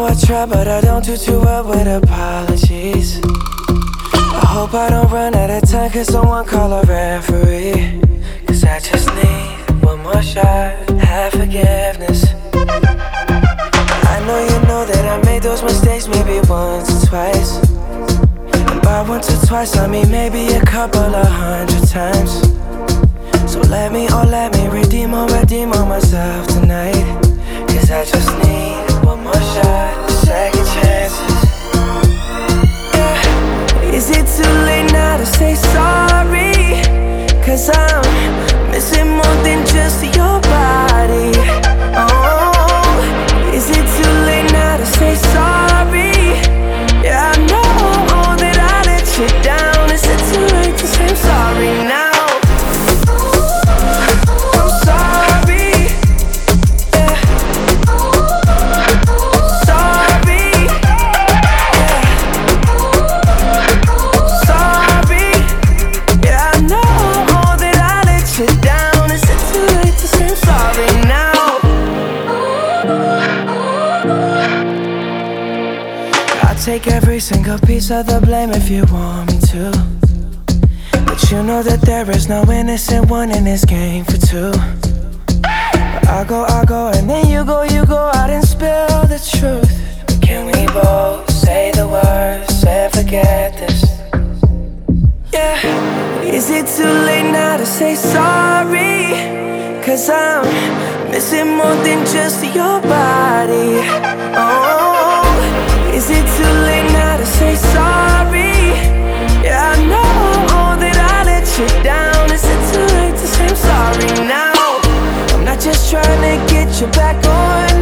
I try, but I don't do too well with apologies. I hope I don't run out of time, cause someone call a referee. Cause I just need one more shot, have forgiveness. I know you know that I made those mistakes maybe once or twice. And by once or twice I mean maybe a couple of 100 times. So let me redeem on myself tonight. Cause I just need one more shot, second chances. Yeah. Is it too late now to say sorry? Cause I'm missing more than just your body. Oh, is it too late now to say sorry? Yeah, I know that I let you down. Is it too late to say I'm sorry now? I'm sorry. Yeah. Sorry. Yeah. Sorry. Yeah, I know that I let you down. Is it too late to say I'm sorry now? I'll take every single piece of the blame if you want me to. But you know that there is no innocent one in this game for two. But I go, and then you go out and spill the truth. Can we both say the words and forget this? Yeah. Is it too late now to say sorry? Cause I'm missing more than just your body. Oh, is it too late now to say sorry? Yeah, I know that I let you down. Is it too late to say I'm sorry now? I'm not just trying to get you back on